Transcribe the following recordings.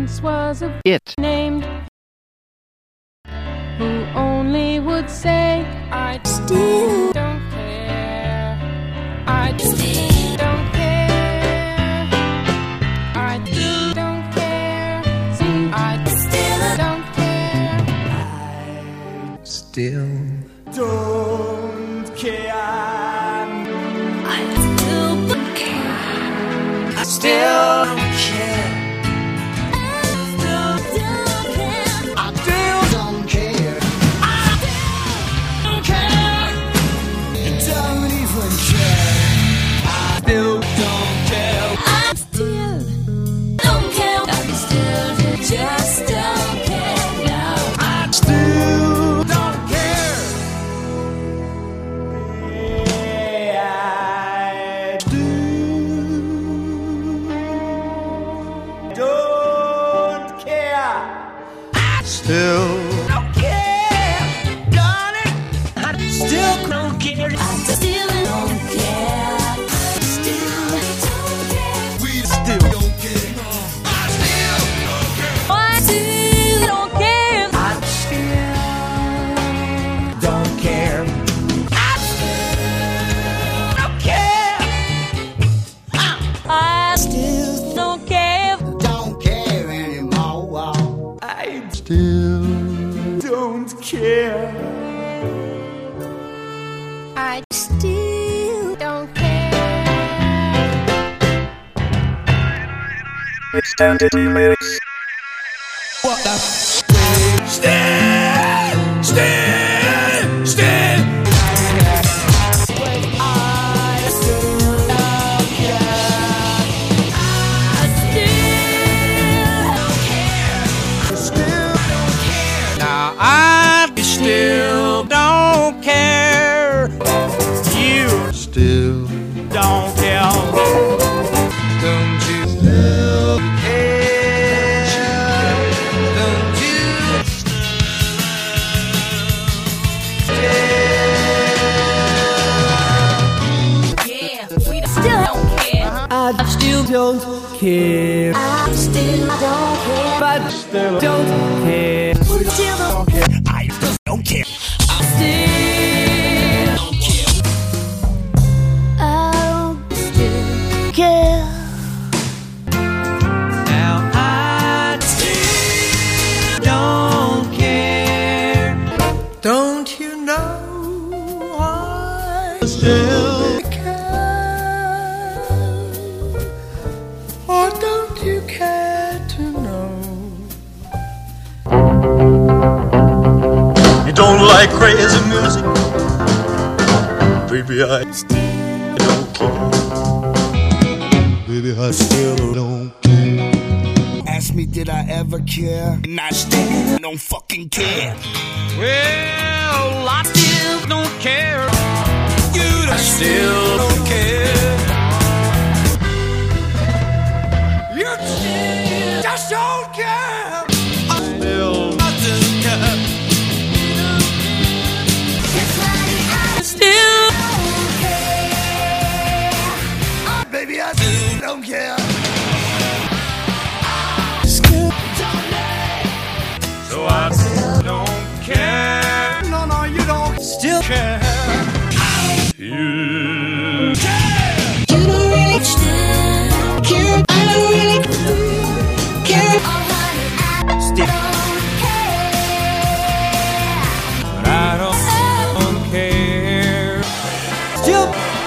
once was a it named who only would say, I still don't care. I still don't care. I still don't care. See, I still don't care. I still don't care. I still don't care. I still don't care. Just don't care now. I still don't care. Yeah, I still don't care. I still don't care. Darling, I still don't care. I still don't care. I still don't care. We still don't care. Still don't care. I still don't care. extended lyrics. What the Still, still, still. When I still don't care. I still don't care. Now I still don't care. You still don't care. Don't you still care? Don't you Yeah, we still don't care. I still don't care. I still don't care. But still don't care. Still don't care. I still don't care. Still don't care. I still care. Now I still don't care. Don't you know I still care? Or don't you care to know? You don't like crazy music, baby, I don't care. Baby, I still don't care. Ask me, did I ever care? And I still don't fucking care. Well, I still don't care. You don't still don't care. You still just don't care. I still don't care. Still Baby, I still don't care. So I still don't care. No, no, you don't still care. You care. you don't really still care. I don't really care. Oh, honey, I Still. don't care. But I don't care. Still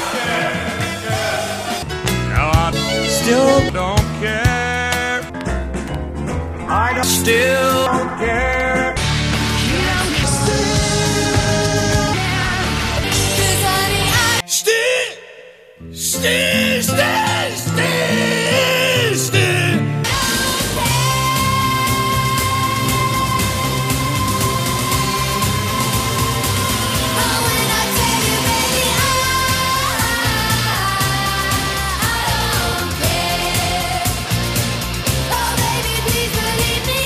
now I still don't care. I don't still don't care. You don't Cause honey, I Still, still, still, still, still. Oh, when I tell you, baby, I don't care. Oh, baby, please believe me,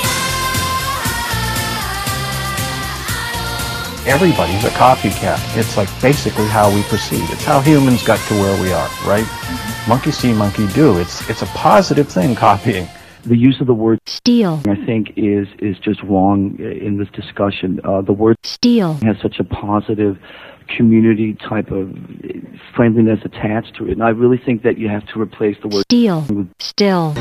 I don't care. Everybody's a copycat. It's like basically how we proceed. It's how humans got to where we are, right? Monkey see, monkey do. It's a positive thing, copying. The use of the word steal, I think, is just wrong in this discussion. The word steal has such a positive community type of friendliness attached to it, and I really think that you have to replace the word steal with still.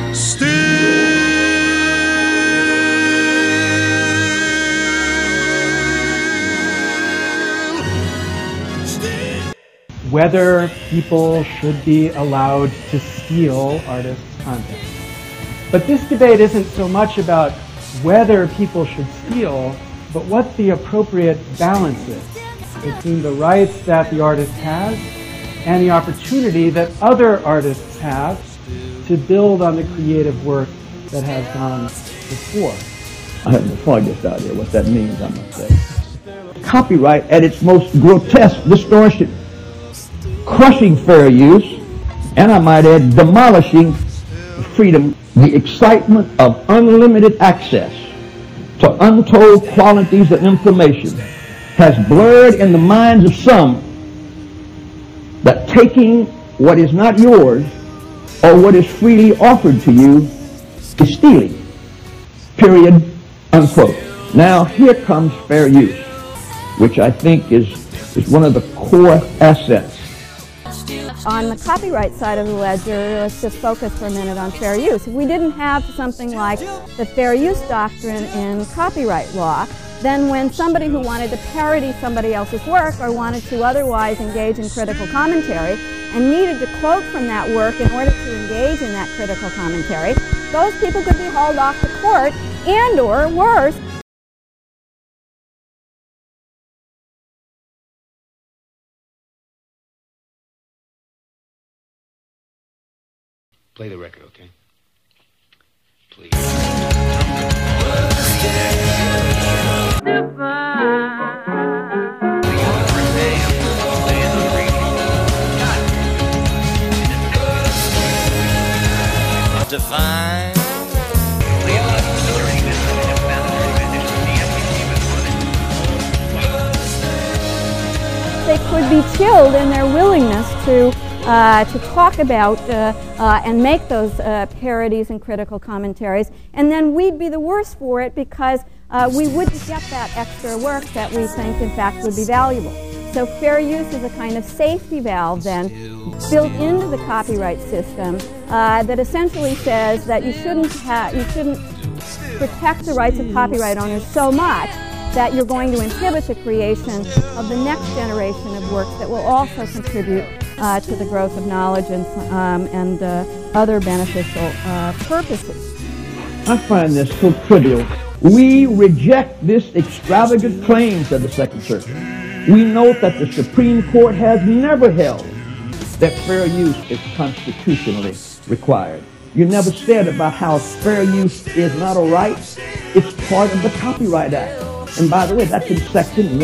Whether people should be allowed to steal artists' content. But this debate isn't so much about whether people should steal, but what the appropriate balance is between the rights that the artist has and the opportunity that other artists have to build on the creative work that has gone before. I have the foggiest idea what that means, I must say. Copyright at its most grotesque distortion, crushing fair use, and I might add, demolishing freedom. The excitement of unlimited access to untold qualities of information has blurred in the minds of some that taking what is not yours or what is freely offered to you is stealing. Period. Unquote. Now here comes fair use, which I think is one of the core assets. On the copyright side of the ledger, let's just focus for a minute on fair use. If we didn't have something like the fair use doctrine in copyright law, then when somebody who wanted to parody somebody else's work or wanted to otherwise engage in critical commentary and needed to quote from that work in order to engage in that critical commentary, those people could be hauled off to court and, or worse, play the record, okay? Please. Define. They could be chilled in their willingness to talk about and make those parodies and critical commentaries, and then we'd be the worse for it because we wouldn't get that extra work that we think, in fact, would be valuable. So fair use is a kind of safety valve then built into the copyright system that essentially says that you shouldn't protect the rights of copyright owners so much that you're going to inhibit the creation of the next generation of works that will also contribute to the growth of knowledge and other beneficial purposes. I find this so trivial. We reject this extravagant claim, said the Second Circuit. We note that the Supreme Court has never held that fair use is constitutionally required. You never said about how fair use is not a right. It's part of the Copyright Act. And by the way, that's in Section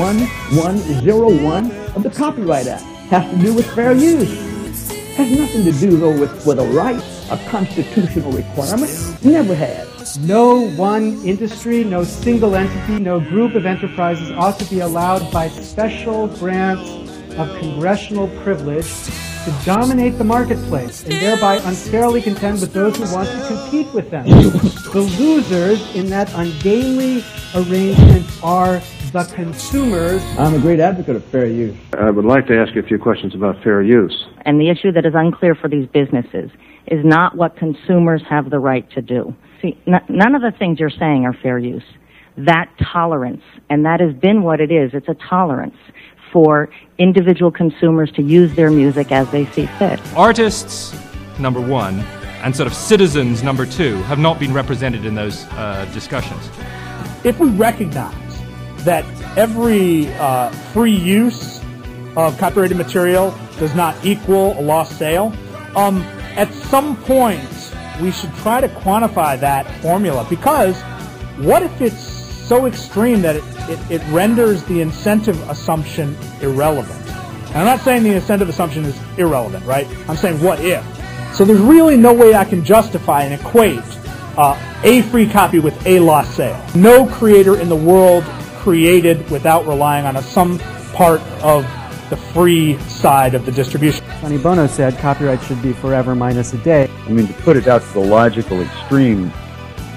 1101 of the Copyright Act. Has to do with fair use. Has nothing to do, though, with a right, a constitutional requirement. Never has. No one industry, no single entity, no group of enterprises ought to be allowed by special grants of congressional privilege to dominate the marketplace and thereby unfairly contend with those who want to compete with them. The losers in that ungainly arrangement are the consumers. I'm a great advocate of fair use. I would like to ask you a few questions about fair use. And the issue that is unclear for these businesses is not what consumers have the right to do. See, none of the things you're saying are fair use. That tolerance, and that has been what it is, it's a tolerance for individual consumers to use their music as they see fit. Artists, number one, and sort of citizens, number two, have not been represented in those discussions. If we recognize that every free use of copyrighted material does not equal a lost sale, at some point we should try to quantify that formula, because what if it's so extreme that it renders the incentive assumption irrelevant? And I'm not saying the incentive assumption is irrelevant, right? I'm saying what if? So there's really no way I can justify and equate a free copy with a lost sale. No creator in the world created without relying on some part of the free side of the distribution. Sonny Bono said copyright should be forever minus a day. I mean, to put it out to the logical extreme,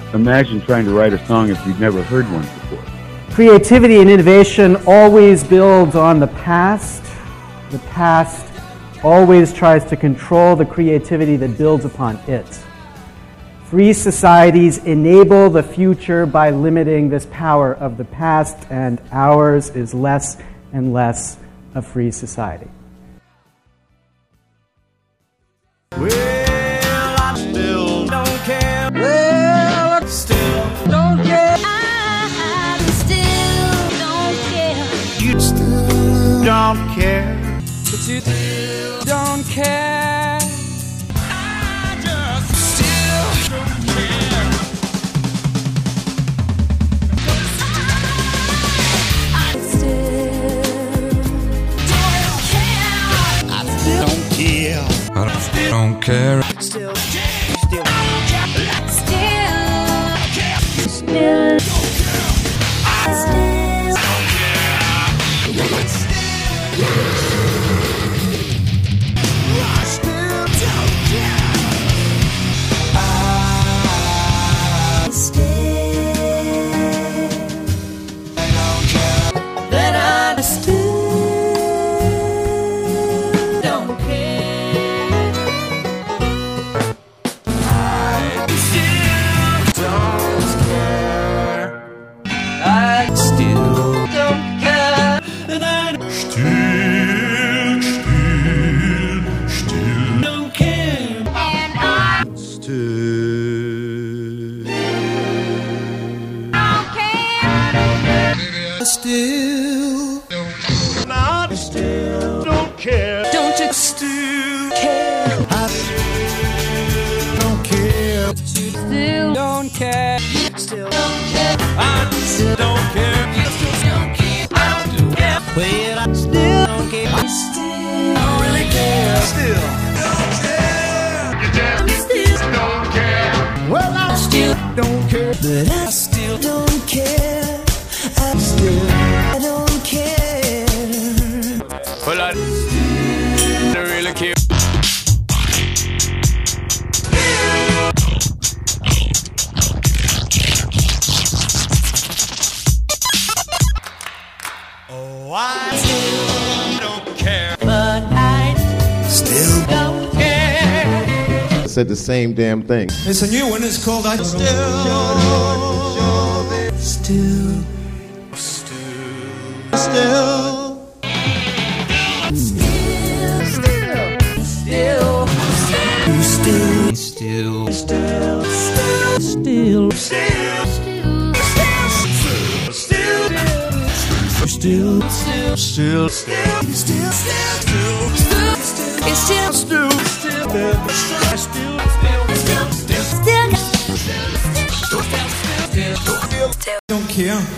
Imagine trying to write a song if you've never heard one before. Creativity and innovation always builds on the past. The past always tries to control the creativity that builds upon it. Free societies enable the future by limiting this power of the past, and ours is less and less a free society. Well, I still don't care. Well, I still don't care. I still don't care. You still don't care. But you still don't care. I just still don't care. I still don't care. I still don't care. I don't care. Still don't care. But I still don't care. I don't care. Well, I don't really care. Oh, I still don't care. But I still don't care. I said the same damn thing. It's a new one. It's called I Still. Don't care.